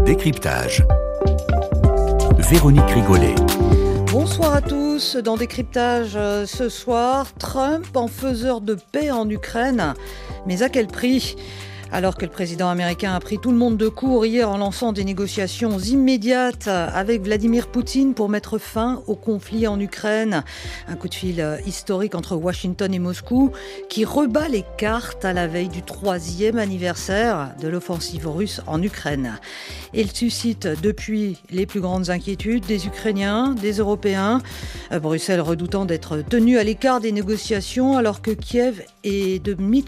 Décryptage. Véronique Rigolet. Bonsoir à tous. Dans Décryptage ce soir, Trump en faiseur de paix en Ukraine. Mais à quel prix ? Alors que le président américain a pris tout le monde de court hier en lançant des négociations immédiates avec Vladimir Poutine pour mettre fin au conflit en Ukraine. Un coup de fil historique entre Washington et Moscou qui rebat les cartes à la veille du 3e anniversaire de l'offensive russe en Ukraine. Il suscite depuis les plus grandes inquiétudes des Ukrainiens, des Européens. Bruxelles redoutant d'être tenu à l'écart des négociations alors que Kiev est mis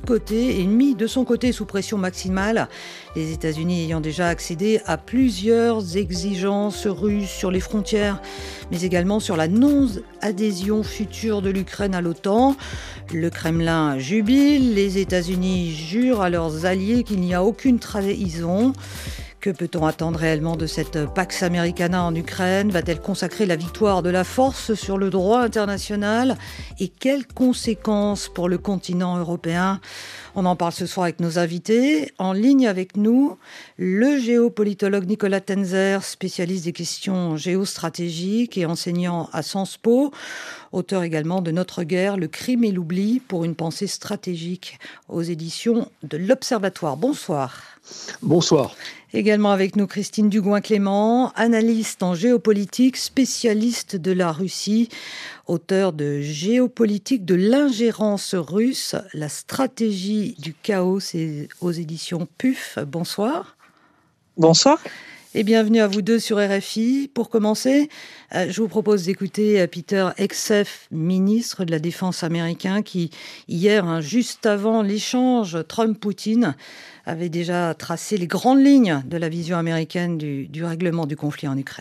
de son côté sous pression maximale, les États-Unis ayant déjà accédé à plusieurs exigences russes sur les frontières, mais également sur la non-adhésion future de l'Ukraine à l'OTAN. Le Kremlin jubile, les États-Unis jurent à leurs alliés qu'il n'y a aucune trahison. Que peut-on attendre réellement de cette Pax Americana en Ukraine ? Va-t-elle consacrer la victoire de la force sur le droit international ? Et quelles conséquences pour le continent européen ? On en parle ce soir avec nos invités. En ligne avec nous, le géopolitologue Nicolas Tenzer, spécialiste des questions géostratégiques et enseignant à Sciences Po, auteur également de Notre guerre, le crime et l'oubli pour une pensée stratégique aux éditions de l'Observatoire. Bonsoir. Bonsoir. Également avec nous Christine Dugouin-Clément, analyste en géopolitique, spécialiste de la Russie, auteur de Géopolitique de l'ingérence russe, la stratégie du chaos, c'est aux éditions PUF. Bonsoir. Bonsoir. Et bienvenue à vous deux sur RFI. Pour commencer, je vous propose d'écouter Peter Hegseth, ministre de la Défense américain, qui hier, juste avant l'échange Trump-Poutine, avait déjà tracé les grandes lignes de la vision américaine du règlement du conflit en Ukraine.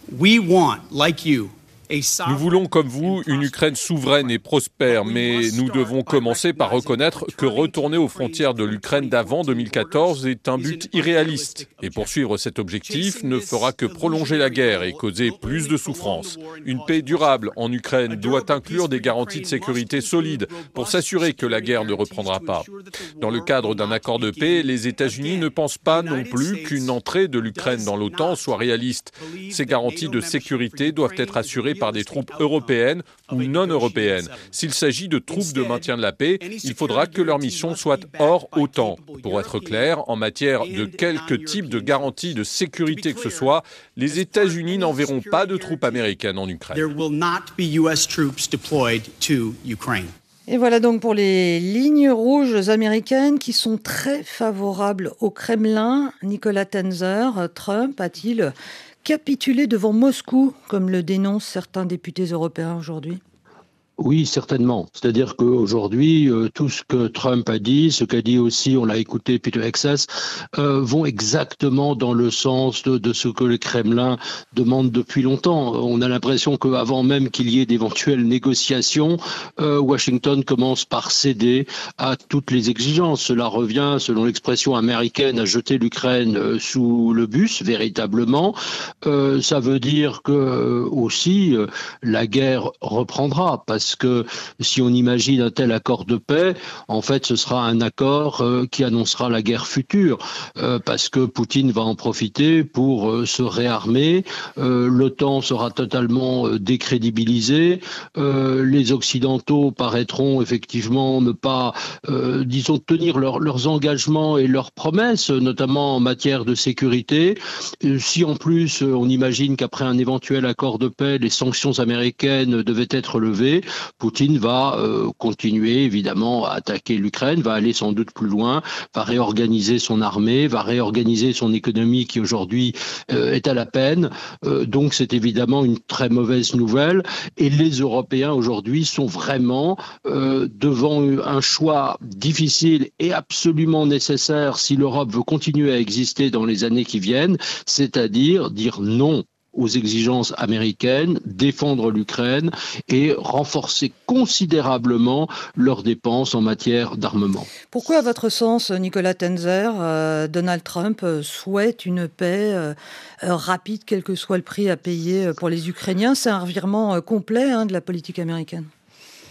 Nous voulons, comme vous, une Ukraine souveraine et prospère, mais nous devons commencer par reconnaître que retourner aux frontières de l'Ukraine d'avant 2014 est un but irréaliste. Et poursuivre cet objectif ne fera que prolonger la guerre et causer plus de souffrance. Une paix durable en Ukraine doit inclure des garanties de sécurité solides pour s'assurer que la guerre ne reprendra pas. Dans le cadre d'un accord de paix, les États-Unis ne pensent pas non plus qu'une entrée de l'Ukraine dans l'OTAN soit réaliste. Ces garanties de sécurité doivent être assurées par des troupes européennes ou non européennes. S'il s'agit de troupes de maintien de la paix, il faudra que leur mission soit hors OTAN. Pour être clair, en matière de quelque type de garantie de sécurité que ce soit, les États-Unis n'enverront pas de troupes américaines en Ukraine. Et voilà donc pour les lignes rouges américaines qui sont très favorables au Kremlin. Nicolas Tenzer, Trump a-t-il capitulé devant Moscou, comme le dénoncent certains députés européens aujourd'hui ? Oui, certainement. C'est-à-dire qu'aujourd'hui, tout ce que Trump a dit, ce qu'a dit aussi, on l'a écouté, Peter Hegseth, vont exactement dans le sens de ce que le Kremlin demande depuis longtemps. On a l'impression qu'avant même qu'il y ait d'éventuelles négociations, Washington commence par céder à toutes les exigences. Cela revient, selon l'expression américaine, à jeter l'Ukraine sous le bus, véritablement. Ça veut dire que aussi la guerre reprendra, parce que si on imagine un tel accord de paix, en fait, ce sera un accord qui annoncera la guerre future, parce que Poutine va en profiter pour se réarmer, l'OTAN sera totalement décrédibilisée, les Occidentaux paraîtront effectivement ne pas, tenir leurs engagements et leurs promesses, notamment en matière de sécurité. Si en plus on imagine qu'après un éventuel accord de paix, les sanctions américaines devaient être levées, Poutine va continuer évidemment à attaquer l'Ukraine, va aller sans doute plus loin, va réorganiser son armée, va réorganiser son économie qui aujourd'hui est à la peine. Donc c'est évidemment une très mauvaise nouvelle. Et les Européens aujourd'hui sont vraiment devant un choix difficile et absolument nécessaire si l'Europe veut continuer à exister dans les années qui viennent, c'est-à-dire dire non aux exigences américaines, défendre l'Ukraine et renforcer considérablement leurs dépenses en matière d'armement. Pourquoi, à votre sens, Nicolas Tenzer, Donald Trump souhaite une paix rapide, quel que soit le prix à payer pour les Ukrainiens ? C'est un revirement complet de la politique américaine.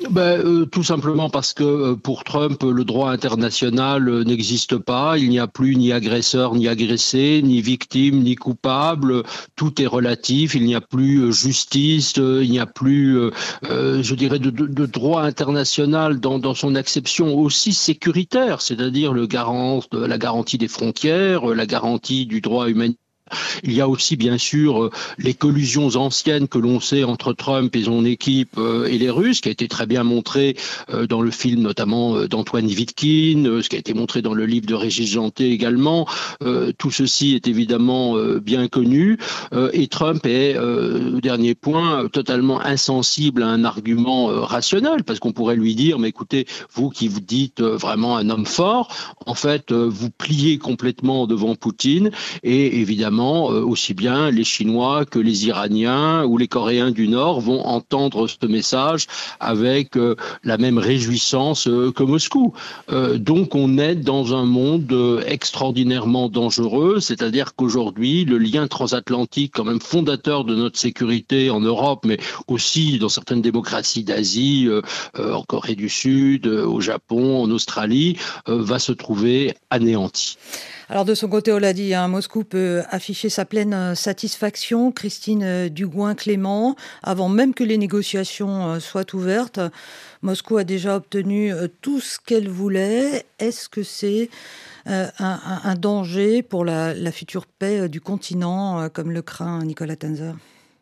Tout simplement parce que pour Trump, le droit international n'existe pas. Il n'y a plus ni agresseur, ni agressé, ni victime, ni coupable. Tout est relatif. Il n'y a plus justice. Il n'y a plus, je dirais, de droit international dans son acception aussi sécuritaire, c'est-à-dire la garantie des frontières, la garantie du droit humanitaire. Il y a aussi, bien sûr, les collusions anciennes que l'on sait entre Trump et son équipe et les Russes, qui a été très bien montré dans le film notamment d'Antoine Vitkin, ce qui a été montré dans le livre de Régis Janté également. Tout ceci est évidemment bien connu. Et Trump est, dernier point, totalement insensible à un argument rationnel, parce qu'on pourrait lui dire, mais écoutez, vous qui vous dites vraiment un homme fort, en fait, vous pliez complètement devant Poutine, et évidemment, aussi bien les Chinois que les Iraniens ou les Coréens du Nord vont entendre ce message avec la même réjouissance que Moscou. Donc on est dans un monde extraordinairement dangereux, c'est-à-dire qu'aujourd'hui, le lien transatlantique, quand même fondateur de notre sécurité en Europe, mais aussi dans certaines démocraties d'Asie, en Corée du Sud, au Japon, en Australie, va se trouver anéanti. Alors de son côté, on l'a dit, Moscou peut afficher sa pleine satisfaction. Christine Dugouin-Clément, avant même que les négociations soient ouvertes, Moscou a déjà obtenu tout ce qu'elle voulait. Est-ce que c'est un danger pour la future paix du continent, comme le craint Nicolas Tenzer ?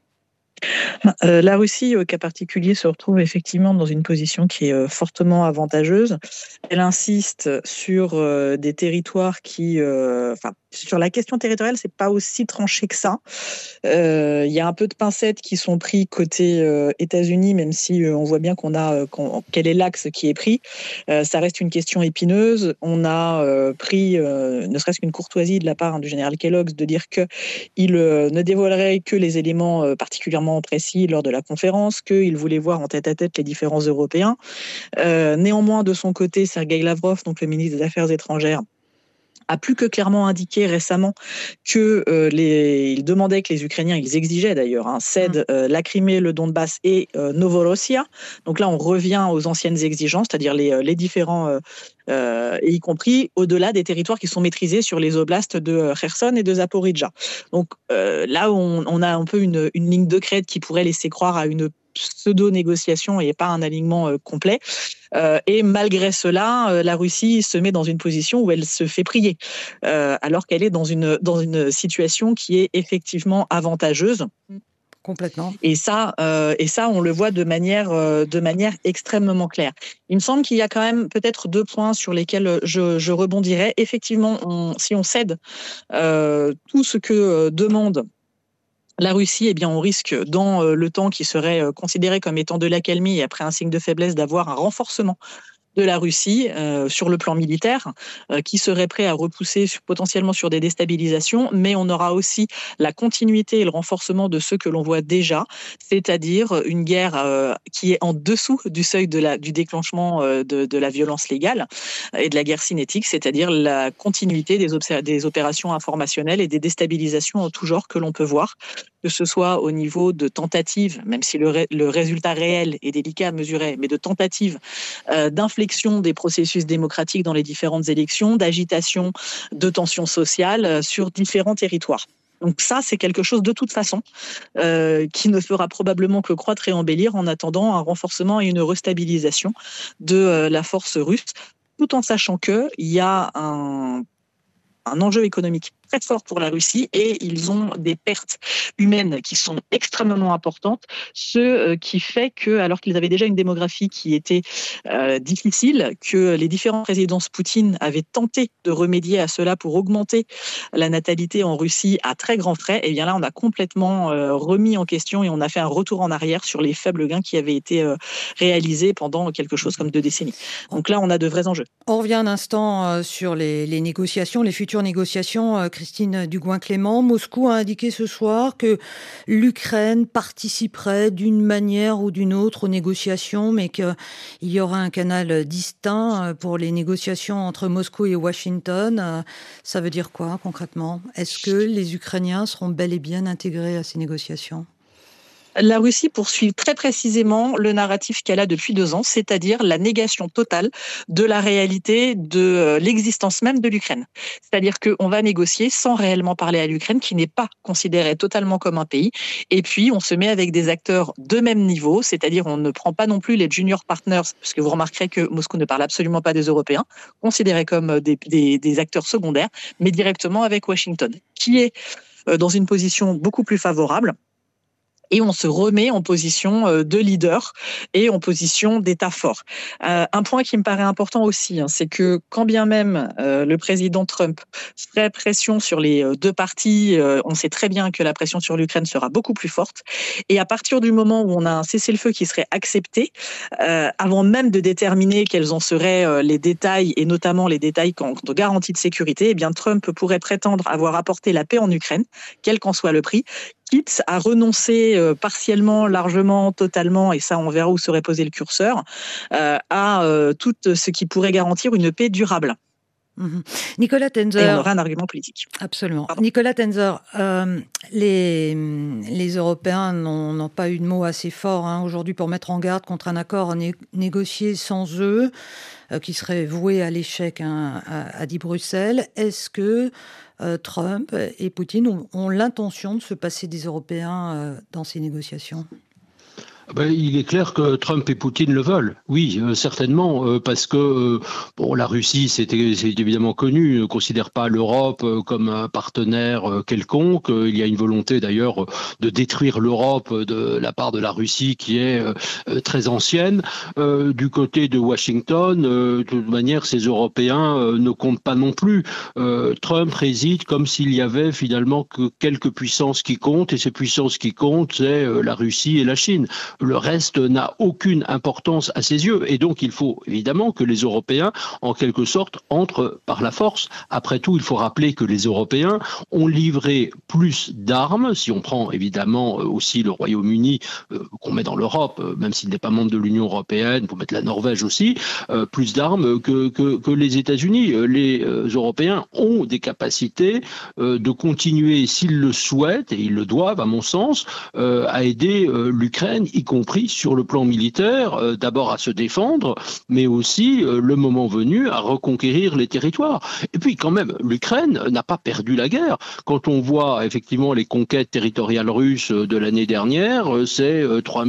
La Russie, au cas particulier, se retrouve effectivement dans une position qui est fortement avantageuse. Elle insiste sur des territoires qui... sur la question territoriale, c'est pas aussi tranché que ça. Il y a un peu de pincettes qui sont pris côté États-Unis, même si on voit bien quel est l'axe qui est pris. Ça reste une question épineuse. On a pris, ne serait-ce qu'une courtoisie de la part du général Kellogg, de dire qu'il ne dévoilerait que les éléments particulièrement précis lors de la conférence, qu'il voulait voir en tête-à-tête les différents Européens. Néanmoins, de son côté, Sergueï Lavrov, donc le ministre des Affaires étrangères, a plus que clairement indiqué récemment que il demandait que les Ukrainiens, ils exigeaient d'ailleurs, cèdent la Crimée, le Donbass et Novorossia. Donc là, on revient aux anciennes exigences, c'est-à-dire les différents, et y compris au-delà des territoires qui sont maîtrisés sur les oblasts de Kherson et de Zaporijjia. Donc là, on a un peu une ligne de crête qui pourrait laisser croire à une pseudo-négociation et pas un alignement complet. Et malgré cela, la Russie se met dans une position où elle se fait prier, alors qu'elle est dans une situation qui est effectivement avantageuse. Complètement. Et ça, on le voit de manière extrêmement claire. Il me semble qu'il y a quand même peut-être 2 points sur lesquels je rebondirais. Effectivement, si on cède tout ce que demande la Russie, eh bien, on risque, dans le temps qui serait considéré comme étant de l'accalmie et après un signe de faiblesse, d'avoir un renforcement de la Russie sur le plan militaire, qui serait prêt à repousser potentiellement sur des déstabilisations, mais on aura aussi la continuité et le renforcement de ce que l'on voit déjà, c'est-à-dire une guerre qui est en dessous du seuil du déclenchement de la violence légale et de la guerre cinétique, c'est-à-dire la continuité des opérations informationnelles et des déstabilisations en tout genre que l'on peut voir, que ce soit au niveau de tentatives, même si le résultat réel est délicat à mesurer, mais de tentatives d'inflexion des processus démocratiques dans les différentes élections, d'agitation, de tensions sociales sur différents territoires. Donc ça, c'est quelque chose de toute façon qui ne fera probablement que croître et embellir en attendant un renforcement et une restabilisation de la force russe, tout en sachant qu'il y a un enjeu économique très fort pour la Russie et ils ont des pertes humaines qui sont extrêmement importantes, ce qui fait que, alors qu'ils avaient déjà une démographie qui était difficile, que les différentes présidences Poutine avaient tenté de remédier à cela pour augmenter la natalité en Russie à très grands frais, et bien là on a complètement remis en question et on a fait un retour en arrière sur les faibles gains qui avaient été réalisés pendant quelque chose comme 2 décennies. Donc là on a de vrais enjeux. On revient un instant sur les négociations, les futures négociations. Christine Dugouin-Clément, Moscou a indiqué ce soir que l'Ukraine participerait d'une manière ou d'une autre aux négociations, mais qu'il y aura un canal distinct pour les négociations entre Moscou et Washington. Ça veut dire quoi concrètement ? Est-ce que les Ukrainiens seront bel et bien intégrés à ces négociations ? La Russie poursuit très précisément le narratif qu'elle a depuis 2 ans, c'est-à-dire la négation totale de la réalité de l'existence même de l'Ukraine. C'est-à-dire qu'on va négocier sans réellement parler à l'Ukraine, qui n'est pas considérée totalement comme un pays. Et puis, on se met avec des acteurs de même niveau, c'est-à-dire on ne prend pas non plus les junior partners, parce que vous remarquerez que Moscou ne parle absolument pas des Européens, considérés comme des acteurs secondaires, mais directement avec Washington, qui est dans une position beaucoup plus favorable. Et on se remet en position de leader et en position d'État fort. Un point qui me paraît important aussi, c'est que quand bien même le président Trump ferait pression sur les deux parties, on sait très bien que la pression sur l'Ukraine sera beaucoup plus forte. Et à partir du moment où on a un cessez-le-feu qui serait accepté, avant même de déterminer quels en seraient les détails, et notamment les détails quant aux garanties de sécurité, eh bien Trump pourrait prétendre avoir apporté la paix en Ukraine, quel qu'en soit le prix, quitte à renoncer partiellement, largement, totalement, et ça on verra où serait posé le curseur, à tout ce qui pourrait garantir une paix durable. Nicolas Tenzer. Et on aura un argument politique. Absolument. Pardon. Nicolas Tenzer, les Européens n'ont pas eu de mot assez fort aujourd'hui pour mettre en garde contre un accord négocié sans eux, qui serait voué à l'échec, a dit Bruxelles. Est-ce que Trump et Poutine ont l'intention de se passer des Européens dans ces négociations ? Il est clair que Trump et Poutine le veulent, oui, certainement, parce que la Russie, c'est évidemment connu, ne considère pas l'Europe comme un partenaire quelconque. Il y a une volonté d'ailleurs de détruire l'Europe de la part de la Russie qui est très ancienne. Du côté de Washington, de toute manière, ces Européens ne comptent pas non plus. Trump réside comme s'il y avait finalement que quelques puissances qui comptent, et ces puissances qui comptent, c'est la Russie et la Chine. Le reste n'a aucune importance à ses yeux. Et donc, il faut évidemment que les Européens, en quelque sorte, entrent par la force. Après tout, il faut rappeler que les Européens ont livré plus d'armes, si on prend évidemment aussi le Royaume-Uni, qu'on met dans l'Europe, même s'il n'est pas membre de l'Union européenne, pour mettre la Norvège aussi, plus d'armes que les États-Unis. Les Européens ont des capacités de continuer, s'ils le souhaitent, et ils le doivent, à mon sens, à aider l'Ukraine, y compris sur le plan militaire, d'abord à se défendre, mais aussi, le moment venu, à reconquérir les territoires. Et puis quand même, l'Ukraine n'a pas perdu la guerre. Quand on voit effectivement les conquêtes territoriales russes de l'année dernière, c'est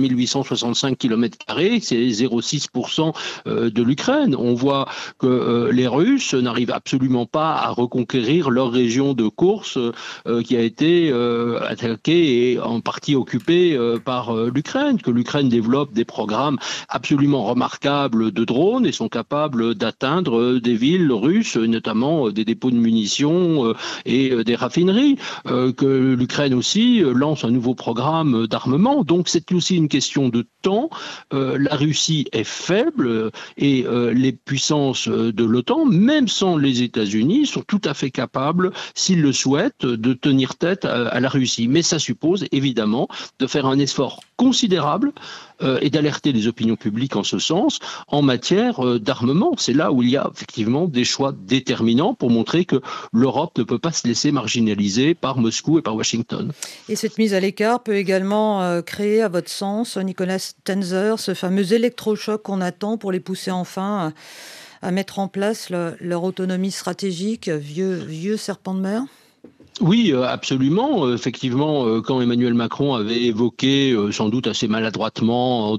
3865 km², c'est 0,6% de l'Ukraine. On voit que les Russes n'arrivent absolument pas à reconquérir leur région de Koursk qui a été attaquée et en partie occupée par l'Ukraine, que l'Ukraine développe des programmes absolument remarquables de drones et sont capables d'atteindre des villes russes, notamment des dépôts de munitions et des raffineries, que l'Ukraine aussi lance un nouveau programme d'armement. Donc c'est aussi une question de temps. La Russie est faible et les puissances de l'OTAN, même sans les États-Unis, sont tout à fait capables, s'ils le souhaitent, de tenir tête à la Russie. Mais ça suppose évidemment de faire un effort considérable et d'alerter les opinions publiques en ce sens en matière d'armement. C'est là où il y a effectivement des choix déterminants pour montrer que l'Europe ne peut pas se laisser marginaliser par Moscou et par Washington. Et cette mise à l'écart peut également créer, à votre sens, Nicolas Tenzer, ce fameux électrochoc qu'on attend pour les pousser enfin à mettre en place leur autonomie stratégique, vieux serpent de mer ? Oui, absolument. Effectivement, quand Emmanuel Macron avait évoqué, sans doute assez maladroitement, en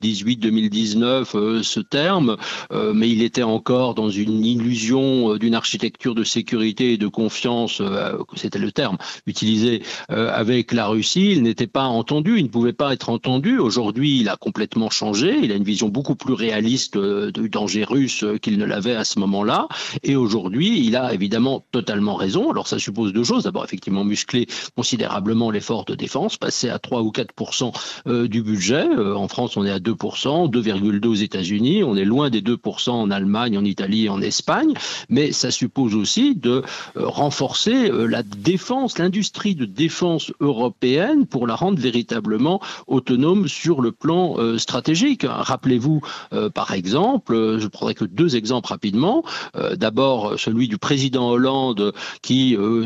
2018-2019, ce terme, mais il était encore dans une illusion d'une architecture de sécurité et de confiance, c'était le terme utilisé, avec la Russie. Il n'était pas entendu, il ne pouvait pas être entendu. Aujourd'hui, il a complètement changé. Il a une vision beaucoup plus réaliste du danger russe qu'il ne l'avait à ce moment-là. Et aujourd'hui, il a évidemment totalement raison. Alors ça suppose deux choses. D'abord, effectivement, muscler considérablement l'effort de défense, passer à 3 ou 4% du budget. En France, on est à 2%, 2,2% aux États-Unis. On est loin des 2% en Allemagne, en Italie et en Espagne. Mais ça suppose aussi de renforcer la défense, l'industrie de défense européenne pour la rendre véritablement autonome sur le plan stratégique. Rappelez-vous, par exemple, je prendrai que deux exemples rapidement. D'abord, celui du président Hollande qui souhaitait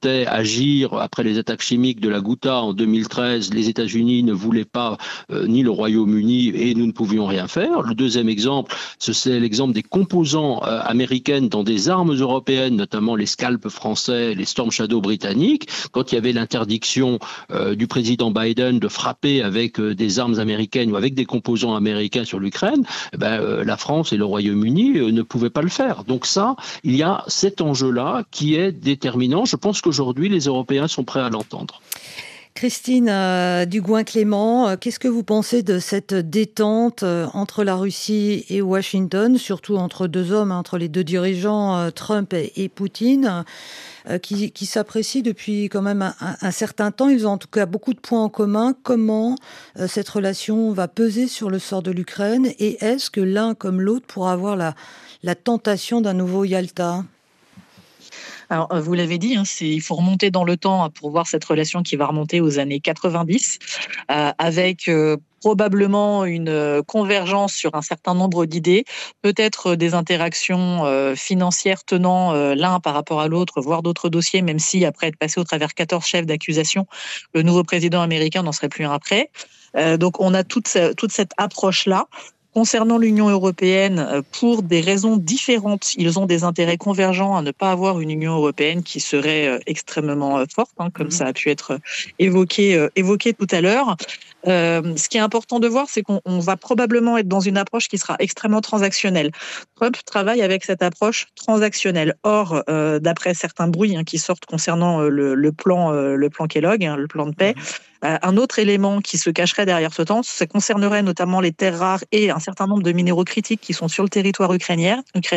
souhaitait agir après les attaques chimiques de la Ghouta en 2013. Les États-Unis ne voulaient pas, ni le Royaume-Uni, et nous ne pouvions rien faire. Le deuxième exemple, c'est l'exemple des composants américaines dans des armes européennes, notamment les Scalp français, les Storm Shadow britanniques, quand il y avait l'interdiction du président Biden de frapper avec des armes américaines ou avec des composants américains sur l'Ukraine, la France et le Royaume-Uni ne pouvaient pas le faire. Donc ça, il y a cet enjeu-là qui est déterminant. Je pense qu'aujourd'hui, les Européens sont prêts à l'entendre. Christine Dugouin-Clément, qu'est-ce que vous pensez de cette détente entre la Russie et Washington, surtout entre deux hommes, entre les deux dirigeants, Trump et Poutine, qui s'apprécient depuis quand même un certain temps? Ils ont en tout cas beaucoup de points en commun. Comment cette relation va peser sur le sort de l'Ukraine, et est-ce que l'un comme l'autre pourra avoir la tentation d'un nouveau Yalta? Alors, vous l'avez dit, il faut remonter dans le temps pour voir cette relation qui va remonter aux années 90, avec probablement une convergence sur un certain nombre d'idées, peut-être des interactions financières tenant l'un par rapport à l'autre, voire d'autres dossiers, même si après être passé au travers 14 chefs d'accusation, le nouveau président américain n'en serait plus un après. Donc on a toute cette approche-là. Concernant l'Union européenne, pour des raisons différentes, ils ont des intérêts convergents à ne pas avoir une Union européenne qui serait extrêmement forte, comme ça a pu être évoqué tout à l'heure. Ce qui est important de voir, c'est qu'on va probablement être dans une approche qui sera extrêmement transactionnelle. Trump travaille avec cette approche transactionnelle. Or, d'après certains bruits qui sortent concernant le plan Kellogg, le plan de paix, un autre élément qui se cacherait derrière ce temps, ça concernerait notamment les terres rares et un certain nombre de minéraux critiques qui sont sur le territoire ukrainien,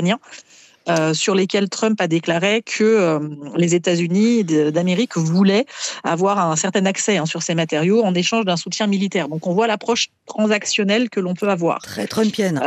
sur lesquels Trump a déclaré que les États-Unis d'Amérique voulaient avoir un certain accès sur ces matériaux en échange d'un soutien militaire. Donc on voit l'approche transactionnelle que l'on peut avoir. Très trumpienne.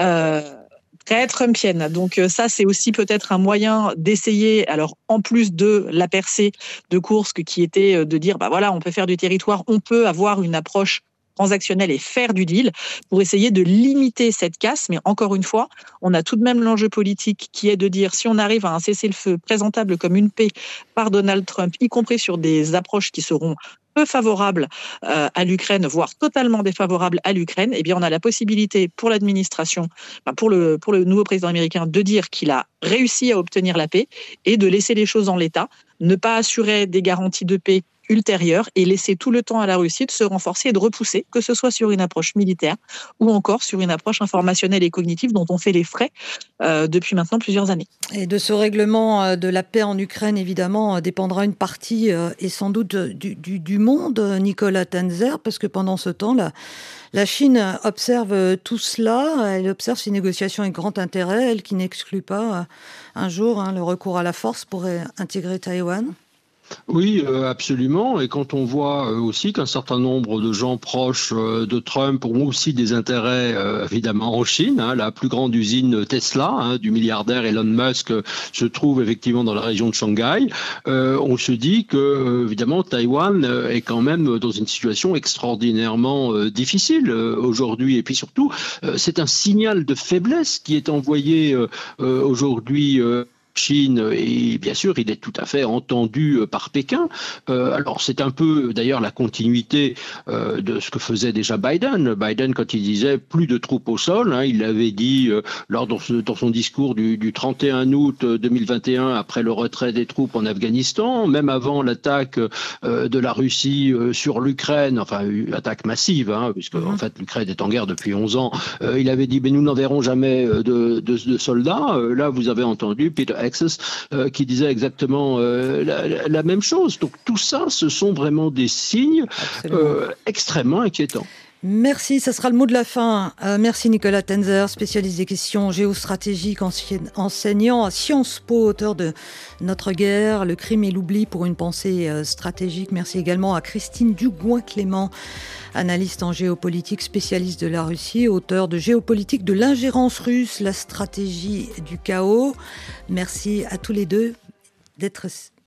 Très trumpienne. Donc ça, c'est aussi peut-être un moyen d'essayer, alors en plus de la percée de Kursk qui était de dire, on peut faire du territoire, on peut avoir une approche transactionnelle et faire du deal pour essayer de limiter cette casse. Mais encore une fois, on a tout de même l'enjeu politique qui est de dire si on arrive à un cessez-le-feu présentable comme une paix par Donald Trump, y compris sur des approches qui seront peu favorables à l'Ukraine, voire totalement défavorables à l'Ukraine, eh bien on a la possibilité pour l'administration, pour le nouveau président américain, de dire qu'il a réussi à obtenir la paix et de laisser les choses en l'état, ne pas assurer des garanties de paix ultérieures et laisser tout le temps à la Russie de se renforcer et de repousser, que ce soit sur une approche militaire ou encore sur une approche informationnelle et cognitive dont on fait les frais depuis maintenant plusieurs années. Et de ce règlement de la paix en Ukraine, évidemment, dépendra une partie et sans doute du monde, Nicolas Tenzer, parce que pendant ce temps, la Chine observe tout cela, elle observe ces négociations avec grand intérêt, elle qui n'exclut pas un jour le recours à la force pour intégrer Taïwan. Oui, absolument. Et quand on voit aussi qu'un certain nombre de gens proches de Trump ont aussi des intérêts, évidemment, en Chine, la plus grande usine Tesla, du milliardaire Elon Musk, se trouve effectivement dans la région de Shanghai, on se dit que, évidemment, Taïwan est quand même dans une situation extraordinairement difficile aujourd'hui. Et puis surtout, c'est un signal de faiblesse qui est envoyé aujourd'hui Chine, et bien sûr, il est tout à fait entendu par Pékin. Alors, c'est un peu, d'ailleurs, la continuité de ce que faisait déjà Biden. Biden, quand il disait plus de troupes au sol, il l'avait dit dans son discours du 31 août 2021, après le retrait des troupes en Afghanistan, même avant l'attaque de la Russie sur l'Ukraine, enfin, une attaque massive, puisque en fait, l'Ukraine est en guerre depuis 11 ans. Il avait dit, mais nous n'enverrons jamais de soldats. Là, vous avez entendu Peter qui disait exactement la même chose. Donc tout ça, ce sont vraiment des signes extrêmement inquiétants. Merci, ça sera le mot de la fin. Merci Nicolas Tenzer, spécialiste des questions géostratégiques, enseignant à Sciences Po, auteur de Notre guerre, le crime et l'oubli pour une pensée stratégique. Merci également à Christine Dugouin-Clément, analyste en géopolitique, spécialiste de la Russie, auteur de Géopolitique de l'ingérence russe, la stratégie du chaos. Merci à tous les deux d'être